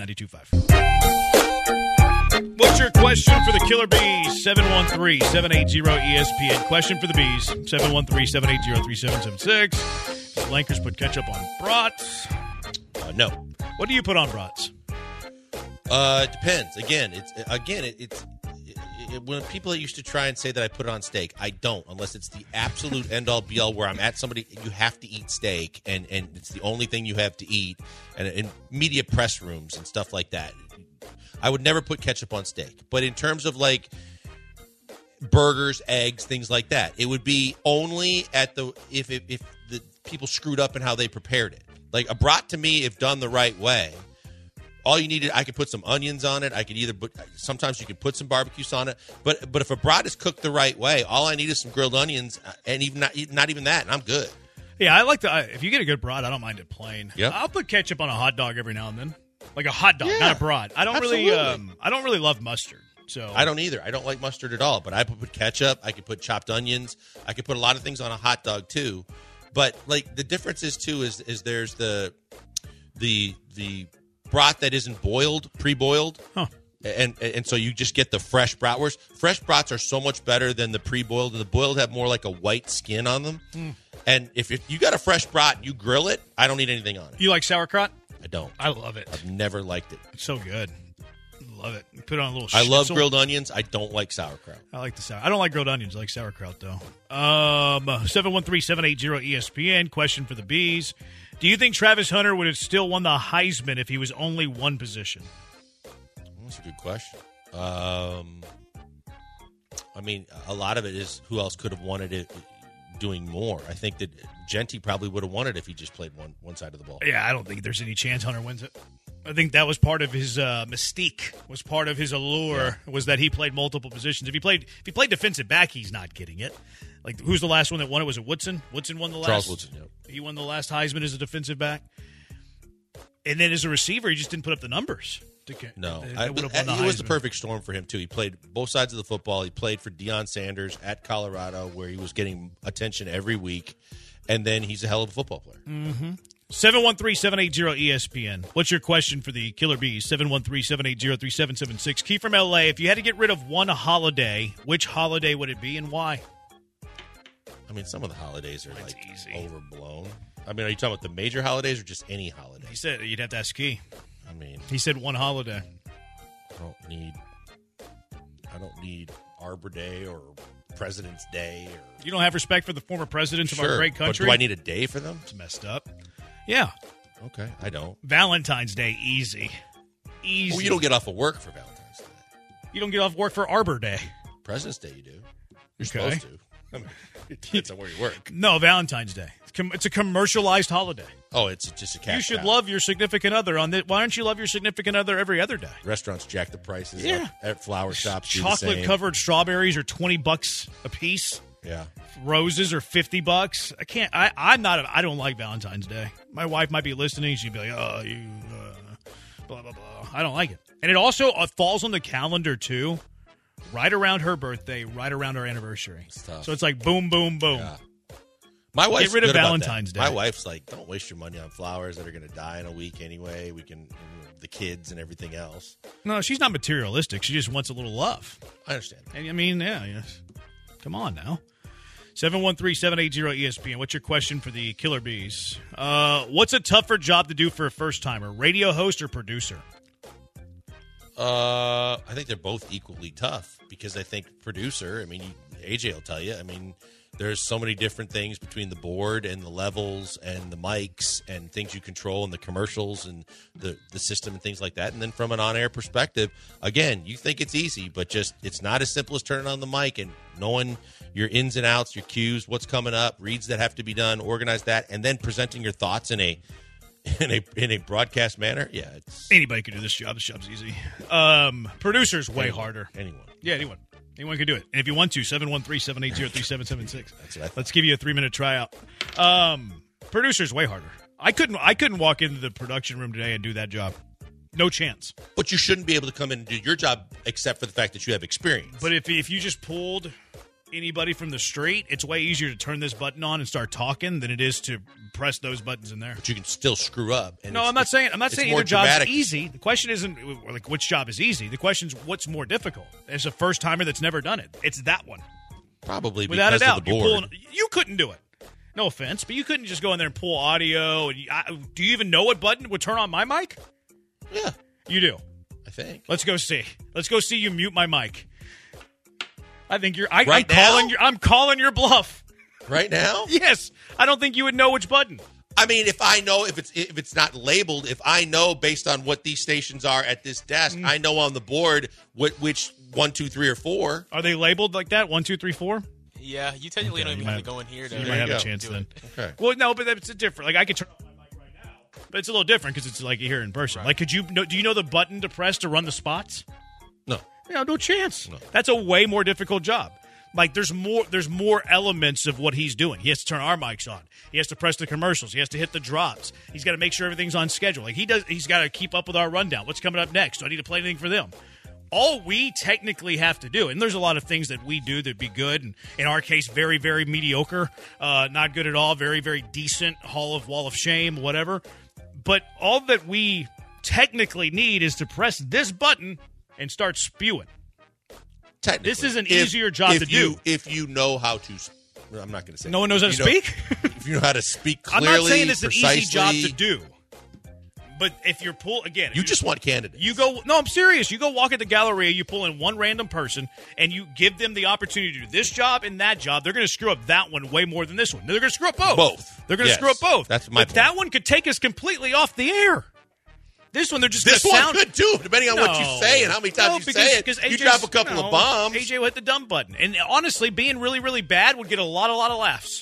92.5. What's your question for the Killer Bees? 713-780-ESPN. Question for the Bees. 713-780-3776. Lankers put ketchup on brats. No. What do you put on brats? It depends. Again, it's when people used to try and say that I put it on steak, I don't, unless it's the absolute end-all, be-all where I'm at somebody, you have to eat steak, and it's the only thing you have to eat, and in media press rooms and stuff like that. I would never put ketchup on steak. But in terms of, burgers, eggs, things like that, it would be only at if the people screwed up in how they prepared it. Like, a brat, to me, if done the right way, all you needed, I could put some onions on it. I could sometimes you could put some barbecue sauce on it. But if a brat is cooked the right way, all I need is some grilled onions, and even not even that, and I'm good. Yeah, I like if you get a good brat, I don't mind it plain. Yep. I'll put ketchup on a hot dog every now and then, like a hot dog, Yeah, not a brat. I don't absolutely. I don't really love mustard. So I don't either. I don't like mustard at all. But I put ketchup. I could put chopped onions. I could put a lot of things on a hot dog too. But the difference is too is there's the brat that isn't boiled, pre-boiled. Huh. And so you just get the fresh bratwurst. Fresh brats are so much better than the pre-boiled. The boiled have more like a white skin on them. And if you got a fresh brat, you grill it, I don't need anything on it. You like sauerkraut? I don't. I love it. I've never liked it. It's so good. Love it. You put it on a little I love schnitzel. grilled onions. I don't like sauerkraut. I like the sour. I don't like grilled onions. I like sauerkraut, though. 713-780-ESPN. Question for the Bees. Do you think Travis Hunter would have still won the Heisman if he was only one position? That's a good question. I mean, a lot of it is who else could have wanted it doing more. I think that Genty probably would have won it if he just played one side of the ball. Yeah, I don't think there's any chance Hunter wins it. I think that was part of his mystique, was part of his allure, was that he played multiple positions. If he played defensive back, he's not getting it. Like, who's the last one that won it? Was it Woodson? Woodson won the last. Charles Woodson, yep. He won the last Heisman as a defensive back. And then as a receiver, he just didn't put up the numbers. No, that would have won the it was the Heisman. perfect storm for him, too. He played both sides of the football. He played for Deion Sanders at Colorado, where he was getting attention every week. And then he's a hell of a football player. 713-780-ESPN. What's your question for the Killer Bees? 713-780-3776. Key from L.A. If you had to get rid of one holiday, which holiday would it be and why? I mean, some of the holidays are That's like easy. overblown. I mean, are you talking about the major holidays or just any holiday? He said you'd have to ask Key. I mean, He said one holiday. I don't need Arbor Day or President's Day or You don't have respect for the former presidents of our Sure, great country? But do I need a day for them? It's messed up. Yeah. Okay, I don't. Valentine's Day, easy. Easy. Well, you don't get off of work for Valentine's Day. You don't get off work for Arbor Day. President's Day, you do. You're Okay. supposed to. I mean, it depends on where you work. No, Valentine's Day. It's a commercialized holiday. Oh, it's just a cash You should cow. love your significant other on this. Why don't you love your significant other every other day? Restaurants jack the prices Yeah. up. At flower shops do the same. Chocolate-covered strawberries are $20 a piece. Yeah. Roses are $50. I can't. I don't like Valentine's Day. My wife might be listening. She'd be like, "Oh, you, blah blah blah." I don't like it, and it also falls on the calendar too, right around her birthday, right around our anniversary. tough. So it's like boom, boom, boom. Yeah. My wife's rid of good about Valentine's that. Day. My wife's like, don't waste your money on flowers that are going to die in a week anyway. We can, the kids and everything else. No, she's not materialistic. She just wants a little love. I understand. And I mean, yes. Come on now. 713-780-ESPN. What's your question for the Killer Bees? What's a tougher job to do for a first-timer, radio host or producer? I think they're both equally tough because I think producer, I mean, AJ will tell you, I mean, there's so many different things between the board and the levels and the mics and things you control and the commercials and the system and things like that. And then from an on-air perspective, again, you think it's easy, but just it's not as simple as turning on the mic and knowing your ins and outs, your cues, what's coming up, reads that have to be done, organize that, and then presenting your thoughts in a broadcast manner. Yeah, it's Anybody could do this job. This job's easy. Producer's way harder. anyone. Yeah, anyone. Anyone can do it. And if you want to, 713-780-3776. That's what I thought. Let's give you a 3-minute tryout. Producer's way harder. I couldn't walk into the production room today and do that job. No chance. But you shouldn't be able to come in and do your job except for the fact that you have experience. But if you just pulled anybody from the street, it's way easier to turn this button on and start talking than it is to press those buttons in there. But you can still screw up. And No, it's- I'm not saying it's either more job's dramatic. easy. The question isn't like which job is easy. The question's what's more difficult. As a first timer that's never done it, it's that one. Probably Without a because doubt, of the board. you couldn't do it. No offense, but you couldn't just go in there and pull audio. And do you even know what button would turn on my mic? Yeah, You do. I think. Let's go see. Let's go see you mute my mic. I think you're. Right now? I'm calling your bluff. Right now? Yes, I don't think you would know which button. I mean, if I know if it's not labeled, if I know based on what these stations are at this desk, I know on the board which 1, 2, 3, or 4. Are they labeled like that? 1, 2, 3, 4. Yeah, you technically don't even have to go in here to. You might have you a go. chance Do then. it. Okay. Well, no, but it's different. Like I could turn on my mic right now, but it's a little different because it's like you're here in person. Right. Like, do you know the button to press to run the spots? No. No chance. No. That's a way more difficult job. Like there's more elements of what he's doing. He has to turn our mics on. He has to press the commercials. He has to hit the drops. He's got to make sure everything's on schedule. Like he's got to keep up with our rundown. What's coming up next? Do I need to play anything for them? All we technically have to do, and there's a lot of things that we do that be good, and in our case, very, very mediocre, not good at all, very, very decent, wall of shame, whatever. But all that we technically need is to press this button and start spewing. Technically, This is an easier job to do. If you know how to, I'm not going to say. No one knows how to speak? If you know how to speak I'm clearly, not saying it's an precisely, easy job to do. But if you're you just want candidates. No, I'm serious. You go walk at the Galleria, you pull in one random person, and you give them the opportunity to do this job and that job. They're going to screw up that one way more than this one. They're going to screw up both. They're going to Yes. screw up both. That's my But point. that one could take us completely off the air. This one, they're just going This to one sound could too, depending on what you say and how many times you say it. You drop a couple of bombs. AJ will hit the dumb button. And honestly, being really, really bad would get a lot of laughs.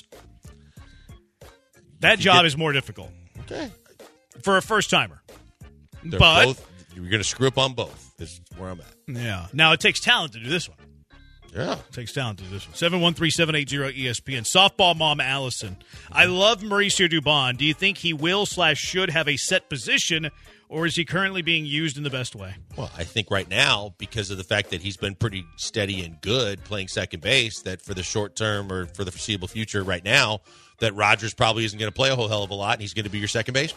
That job is more difficult Okay. for a first-timer. They're But both, you're going to screw up on both. This is where I'm at. yeah. Now, it takes talent to do this one. Yeah. It takes talent to do this one. 713-780-ESPN. Softball mom Allison. I love Mauricio Dubon. Do you think he will/should have a set position, or is he currently being used in the best way? Well, I think right now, because of the fact that he's been pretty steady and good playing second base, that for the short term or for the foreseeable future right now, that Rogers probably isn't going to play a whole hell of a lot, and he's going to be your second baseman.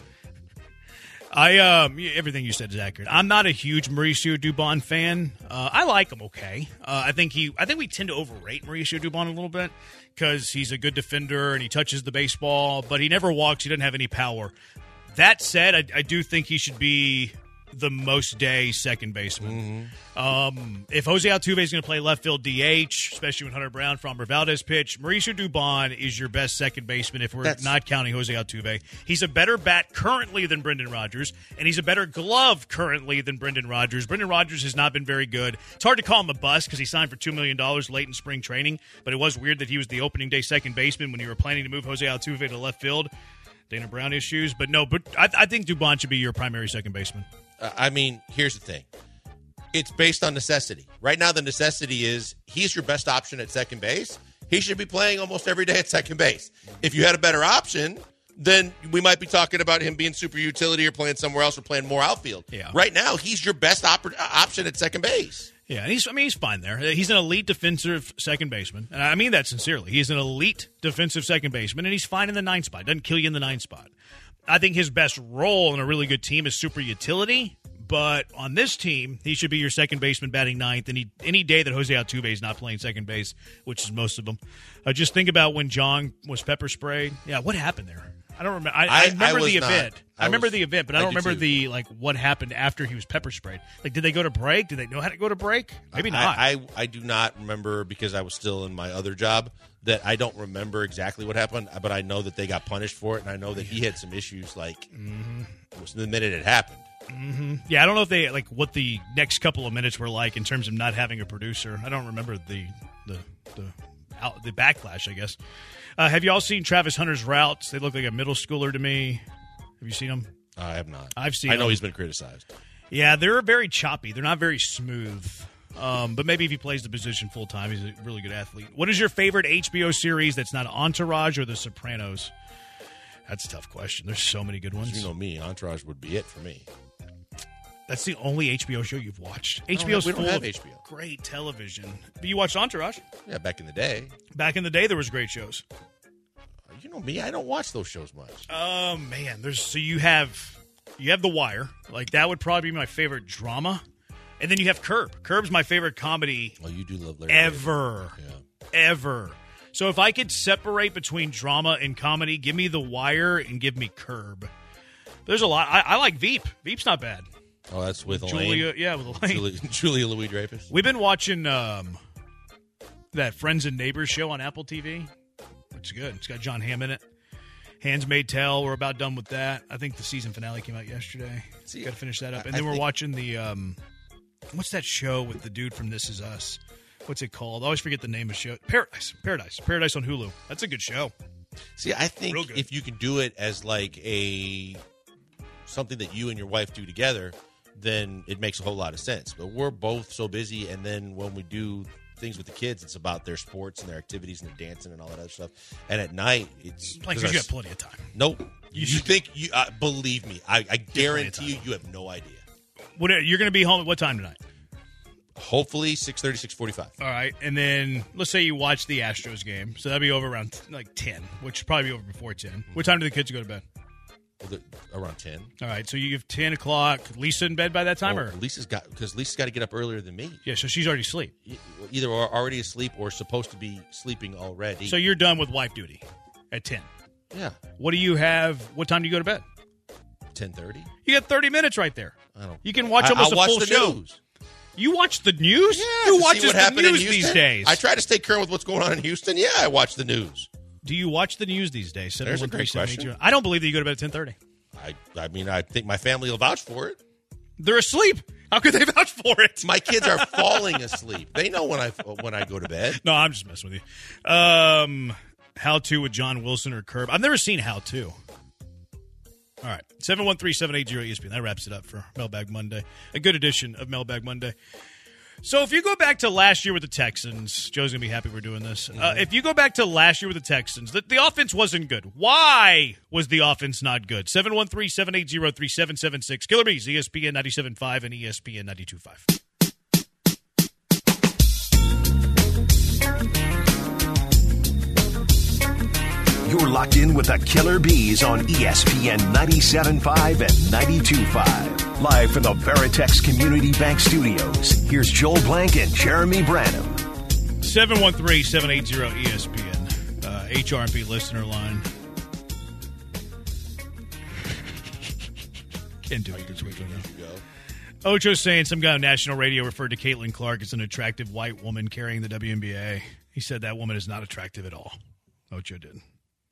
Everything you said is accurate. I'm not a huge Mauricio Dubon fan. I like him okay. I think we tend to overrate Mauricio Dubon a little bit because he's a good defender and he touches the baseball, but he never walks. He doesn't have any power. That said, I do think he should be the most day second baseman. If Jose Altuve is going to play left field DH, especially when Hunter Brown, Framber Valdez pitch, Mauricio Dubon is your best second baseman if we're not counting Jose Altuve. He's a better bat currently than Brendan Rodgers, and he's a better glove currently than Brendan Rodgers. Brendan Rodgers has not been very good. It's hard to call him a bust because he signed for $2 million late in spring training, but it was weird that he was the opening day second baseman when you were planning to move Jose Altuve to left field. Dana Brown issues, but I think Dubon should be your primary second baseman. I mean, here's the thing. It's based on necessity. Right now, the necessity is he's your best option at second base. He should be playing almost every day at second base. If you had a better option, then we might be talking about him being super utility or playing somewhere else or playing more outfield. Yeah. Right now, he's your best option at second base. Yeah, and he's fine there. He's an elite defensive second baseman, and I mean that sincerely. He's an elite defensive second baseman, and he's fine in the 9 spot. Doesn't kill you in the 9 spot. I think his best role in a really good team is super utility, but on this team, he should be your second baseman batting 9th any day that Jose Altuve is not playing second base, which is most of them. Just think about when John was pepper sprayed. Yeah, what happened there? I don't remember. I remember the event. I remember the event, but I don't remember what happened after he was pepper sprayed. Like, did they go to break? Did they know how to go to break? Maybe not. I do not remember because I was still in my other job. That I don't remember exactly what happened, but I know that they got punished for it, and I know that he had some issues the minute it happened. Mm-hmm. Yeah, I don't know if they what the next couple of minutes were like in terms of not having a producer. I don't remember the backlash, I guess. Have you all seen Travis Hunter's routes? They look like a middle schooler to me. Have you seen them? I have not. I've seen. I know them. he's been criticized. Yeah, they're very choppy. They're not very smooth. But maybe if he plays the position full time, he's a really good athlete. What is your favorite HBO series that's not Entourage or The Sopranos? That's a tough question. There's so many good ones. You know me, Entourage would be it for me. That's the only HBO show you've watched. We HBO's don't full have of HBO. great television. But you watched Entourage? Yeah, back in the day. Back in the day, there was great shows. You know me, I don't watch those shows much. Oh man, you have The Wire. Like that would probably be my favorite drama. And then you have Curb. Curb's my favorite comedy. Oh, you do love Larry ever. David. Yeah. Ever. So if I could separate between drama and comedy, give me The Wire and give me Curb. There's a lot. I like Veep. Veep's not bad. Oh, that's with Julia. Elaine. Yeah, with Elaine. Julia Louis-Dreyfus. We've been watching that Friends and Neighbors show on Apple TV. It's good. It's got John Hamm in it. Handmaid's Tale. We're about done with that. I think the season finale came out yesterday. Got to finish that up. And then we're watching the what's that show with the dude from This Is Us? What's it called? I always forget the name of the show. Paradise on Hulu. That's a good show. See, I think if you can do it as like something that you and your wife do together, then it makes a whole lot of sense. But we're both so busy, and then when we do things with the kids, it's about their sports and their activities and their dancing and all that other stuff. And at night, it's like you got plenty of time. Nope. You think you believe me? I guarantee you have no idea. You're going to be home at what time tonight? Hopefully 6:30, 6:45. All right, and then let's say you watch the Astros game, so that'll be over around 10, which will probably be over before 10. What time do the kids go to bed? Around 10. All right, so you have 10 o'clock. Lisa in bed by that time? Or Lisa's got to get up earlier than me. yeah, so she's already asleep. Either already asleep or supposed to be sleeping already. So you're done with wife duty at 10. Yeah. What do you have? What time do you go to bed? 10:30. You got 30 minutes right there. I don't. You can watch I'll almost a watch full the show. News. You watch the news? Yeah. Who to see watches what the happened in news these Houston. days? I try to stay current with what's going on in Houston. Yeah, I watch the news. Do you watch the news these days? There's a great question. I don't believe that you go to bed at 10:30. I mean, I think my family will vouch for it. They're asleep. How could they vouch for it? My kids are falling asleep. They know when I go to bed. No, I'm just messing with you. How To with John Wilson or Curb. I've never seen How To. All right. 713-780-ESPN. That wraps it up for Mailbag Monday. A good edition of Mailbag Monday. So if you go back to last year with the Texans, Joe's going to be happy we're doing this. If you go back to last year with the Texans, the offense wasn't good. Why was the offense not good? 713-780-3776. Killer Bees, ESPN 97.5 and ESPN 92.5. You're locked in with the Killer Bees on ESPN 97.5 and 92.5. Live from the Veritex Community Bank Studios, here's Joel Blank and Jeremy Branham. 713-780-ESPN. HRP listener line. Can't do it this week right now. Ocho's saying some guy on national radio referred to Caitlin Clark as an attractive white woman carrying the WNBA. He said that woman is not attractive at all. Ocho did.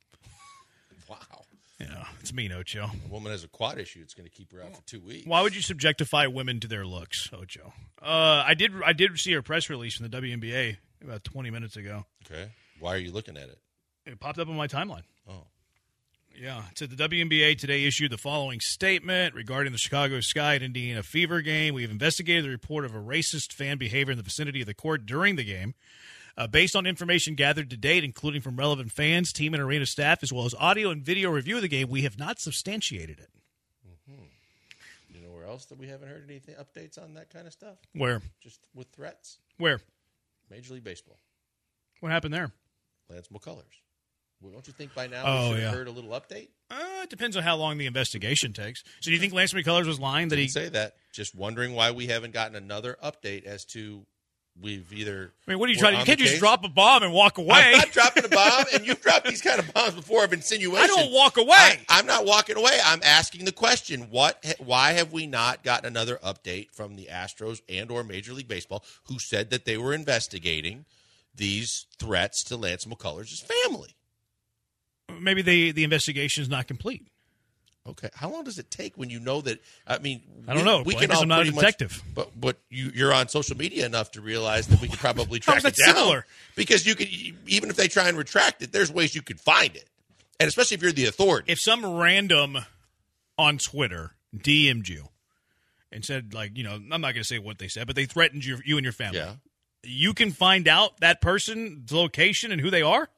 Wow. Yeah, it's mean, Ocho. A woman has a quad issue. It's going to keep her out for 2 weeks. Why would you subjectify women to their looks, Ocho? I did see a press release from the WNBA about 20 minutes ago. Okay. Why are you looking at it? It popped up on my timeline. Oh. Yeah. It said the WNBA today issued the following statement regarding the Chicago Sky and Indiana Fever game. We have investigated the report of a racist fan behavior in the vicinity of the court during the game. Based on information gathered to date, including from relevant fans, team, and arena staff, as well as audio and video review of the game, we have not substantiated it. Mm-hmm. You know where else that we haven't heard anything updates on that kind of stuff? Where? Just with threats. Where? Major League Baseball. What happened there? Lance McCullers. Well, don't you think by now we should have heard a little update? It depends on how long the investigation takes. So do you think Lance McCullers was lying that Didn't say that. Just wondering why we haven't gotten another update as to we've either. I mean, what are you trying to? You can't just drop a bomb and walk away. I'm not dropping a bomb, and you've dropped these kind of bombs before of insinuation. I don't walk away. I'm not walking away. I'm asking the question: why have we not gotten another update from the Astros and/or Major League Baseball, who said that they were investigating these threats to Lance McCullers' family? Maybe the investigation is not complete. Okay, how long does it take when you know that? I mean, I don't know. We can all I'm not a pretty detective, but you're on social media enough to realize that we could probably track How it is that down. similar? Because you could, even if they try and retract it, there's ways you could find it, and especially if you're the authority. If some random on Twitter DM'd you and said, like, I'm not going to say what they said, but they threatened you and your family. Yeah. You can find out that person's location and who they are?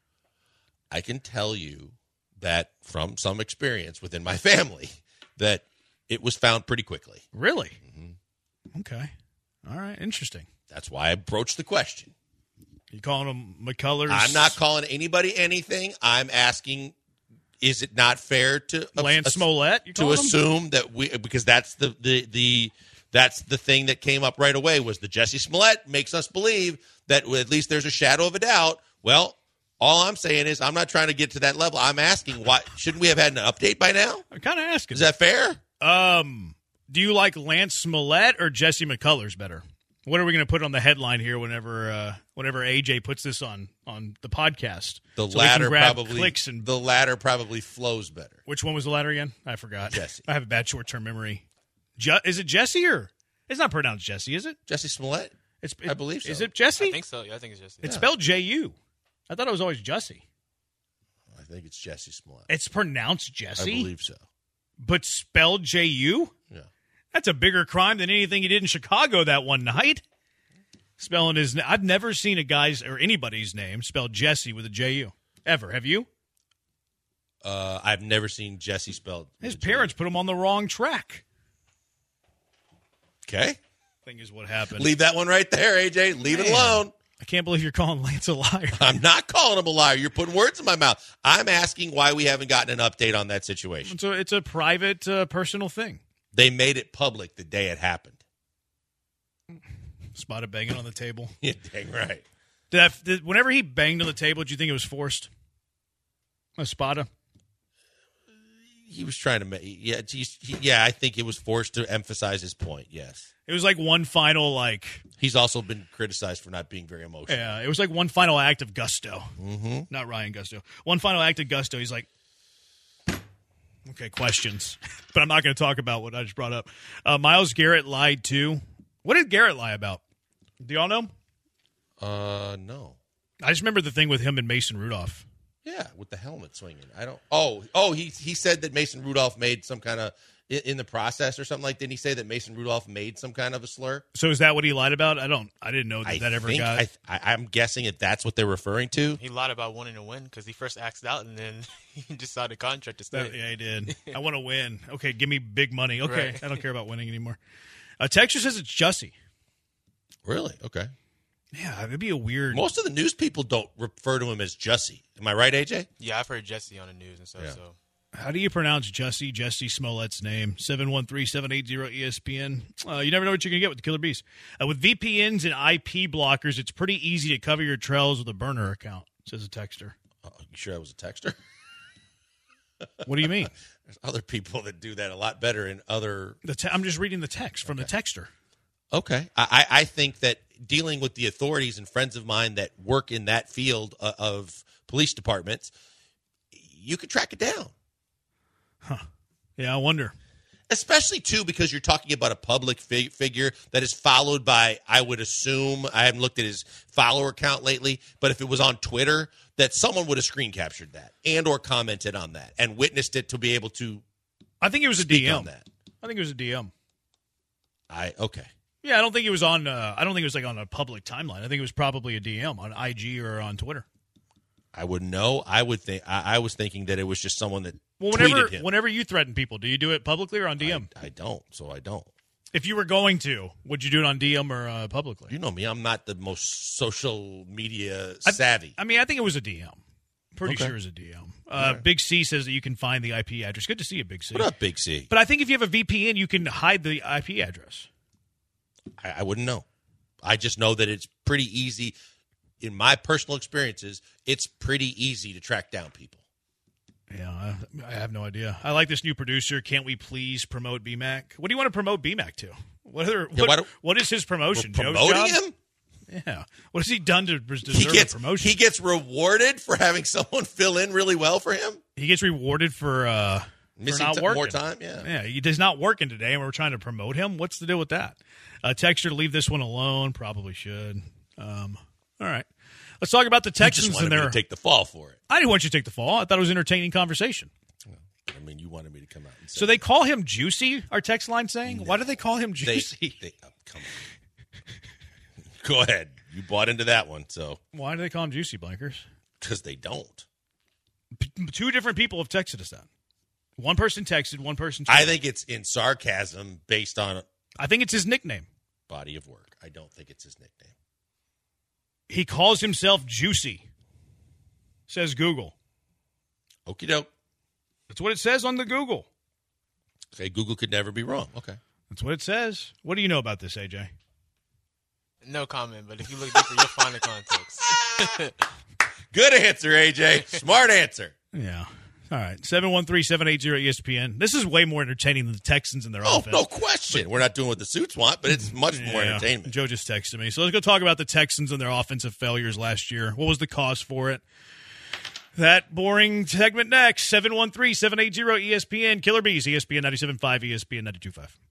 I can tell you that from some experience within my family that it was found pretty quickly. Really? Mm-hmm. Okay. All right. Interesting. That's why I broached the question. You calling them McCullers? I'm not calling anybody anything. I'm asking, is it not fair to Lance Smollett? To assume that because that's the thing that came up right away was the Jesse Smollett makes us believe that at least there's a shadow of a doubt. Well, all I'm saying is I'm not trying to get to that level. I'm asking, why shouldn't we have had an update by now? I'm kind of asking. Is that fair? Do you like Lance Smollett or Jesse McCullers better? What are we going to put on the headline here whenever AJ puts this on the podcast? The so latter probably clicks and the latter probably flows better. Which one was the latter again? I forgot. Jesse. I have a bad short-term memory. Is it Jesse or it's not pronounced Jesse? Is it Jesse Smollett? I believe so. Is it Jesse? I think so. Yeah, I think it's Jesse. It's spelled J-U. I thought it was always Jesse. I think it's Jesse Smollett. It's pronounced Jesse? I believe so. But spelled J-U? Yeah. That's a bigger crime than anything he did in Chicago that one night. Spelling his name. I've never seen a guy's or anybody's name spelled Jesse with a J-U. Ever. Have you? I've never seen Jesse spelled. His parents put him on the wrong track. Okay. Thing is what happened. Leave that one right there, AJ. Leave it alone. I can't believe you're calling Lance a liar. I'm not calling him a liar. You're putting words in my mouth. I'm asking why we haven't gotten an update on that situation. So it's a private, personal thing. They made it public the day it happened. Spotted banging on the table. Yeah, dang right. Whenever he banged on the table, did you think it was forced? Spada? He was trying to make. Yeah, I think it was forced to emphasize his point. Yes, it was like one final He's also been criticized for not being very emotional. Yeah, it was like one final act of gusto. Mm-hmm. Not Ryan Gusto. One final act of gusto. He's like, okay, questions, but I'm not going to talk about what I just brought up. Myles Garrett lied too. What did Garrett lie about? Do y'all know? No. I just remember the thing with him and Mason Rudolph. Yeah, with the helmet swinging. I don't. Oh, he said that Mason Rudolph made some kind of in the process or something like. Didn't he say that Mason Rudolph made some kind of a slur? So is that what he lied about? I didn't know that ever got. I'm guessing if that's what they're referring to. He lied about wanting to win because he first axed out and then he just signed a contract to stay. Yeah, he did. I want to win. Okay, give me big money. Okay, right. I don't care about winning anymore. Texture says it's Jussie. Really? Okay. Yeah, it'd be a weird. Most of the news people don't refer to him as Jussie. Am I right, AJ? Yeah, I've heard Jesse on the news and stuff. Yeah. So, how do you pronounce Jussie? Jussie Smollett's name. 713-780-ESPN. You never know what you're gonna get with the Killer Bees. With VPNs and IP blockers, it's pretty easy to cover your trails with a burner account. Says a texter. You sure I was a texter? What do you mean? There's other people that do that a lot better in other. I'm just reading the text from the texter. Okay. I think that dealing with the authorities and friends of mine that work in that field of police departments, you could track it down. Huh. Yeah, I wonder. Especially, too, because you're talking about a public figure that is followed by, I would assume, I haven't looked at his follower count lately, but if it was on Twitter, that someone would have screen captured that and or commented on that and witnessed it to be able to I think it was a speak DM. on that. I think it was a DM. Okay. Yeah, I don't think it was on. I don't think it was like on a public timeline. I think it was probably a DM on IG or on Twitter. I wouldn't know. I would think. I was thinking that it was just someone that tweeted him. Whenever you threaten people, do you do it publicly or on DM? I don't. So I don't. If you were going to, would you do it on DM or publicly? You know me. I'm not the most social media savvy. I mean, I think it was a DM. Pretty Okay. sure it was a DM. Big C says that you can find the IP address. Good to see you, Big C. What up, Big C? But I think if you have a VPN, you can hide the IP address. I wouldn't know. I just know that it's pretty easy. In my personal experiences, it's pretty easy to track down people. Yeah, I have no idea. I like this new producer. Can't we please promote BMAC? What do you want to promote BMAC to? What is his promotion? We're Joe's promoting job? him? Yeah. What has he done to deserve a promotion? He gets rewarded for having someone fill in really well for him? He gets rewarded for Missing not working. more time? Yeah. Yeah, he does not working today, and we're trying to promote him. What's the deal with that? Texture to leave this one alone. Probably should. All right. Let's talk about the Texans. You just wanted me to take the fall for it. I didn't want you to take the fall. I thought it was an entertaining conversation. I mean, you wanted me to come out and say So they call him Juicy, our text line saying? No. Why do they call him Juicy? Come on. Go ahead. You bought into that one, so. Why do they call him Juicy, Blankers? Because they don't. Two different people have texted us that. One person texted, one person tweeted. I think it's in sarcasm based on I think it's his nickname. Body of work. I don't think it's his nickname. He calls himself Juicy, says Google. Okie doke. That's what it says on the Google. Okay, Google could never be wrong. Okay. That's what it says. What do you know about this, AJ? No comment, but if you look deeper, you'll find the context. Good answer, AJ. Smart answer. Yeah. All right. 713-780-ESPN. This is way more entertaining than the Texans and their offense. No question. We're not doing what the suits want, but it's much more entertainment. Joe just texted me. So let's go talk about the Texans and their offensive failures last year. What was the cause for it? That boring segment next. 713-780-ESPN. Killer Bees, ESPN 97.5, ESPN 92.5.